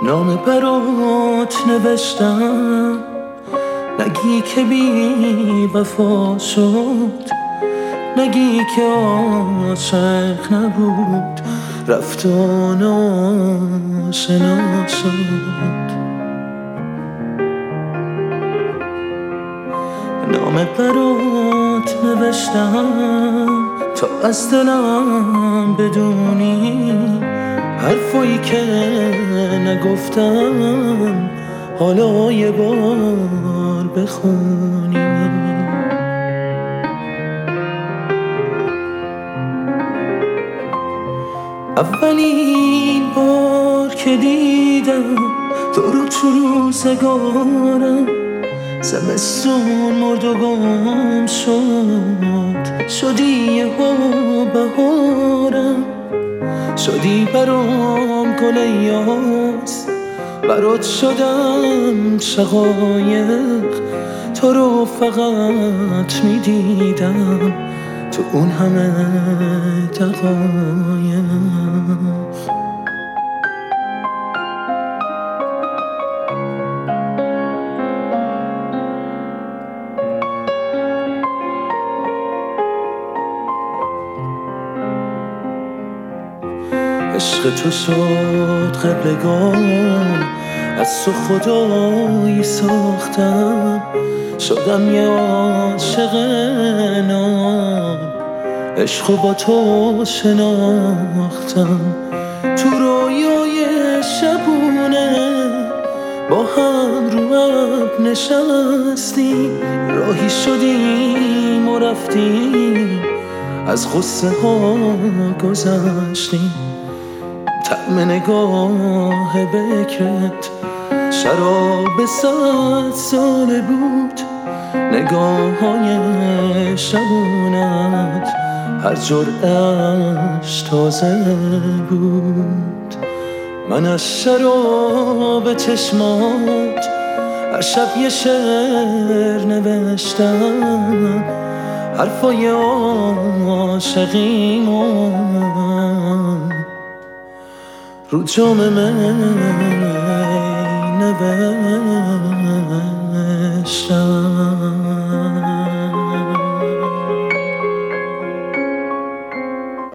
نامه برات نوشتم، نگی که بی وفا شد، نگی که عاشق نبود، رفت و ناشنا شد. نامه برات نوشتم تا از دلم بدونی، حرفایی که نگفتم حالا یه بار بخونی. اولین بار که دیدم تو رو تو روزگارم، زمستون مرد و گم شد، شدی یهو بهارم، شدی برام گل یاس، برات شدم شقایق، تو رو فقط میدیدم تو اون همه دقایق. عشق تو شد قبلگاه، از تو خدایی ساختم، شدم یه عاشق ناب، عشقو با تو شناختم. تو رویای شبونه با هم رو اب نشستیم، راهی شدیم و رفتیم، از غصه ها گذشتیم. طعم نگاه بکرت شراب 100 ساله بود، نگاه های شبونت هر جرعش تازه بود. من از شراب چشمات هر شب یه شعر نوشتم، حرفای عاشقیمو رو جام مهر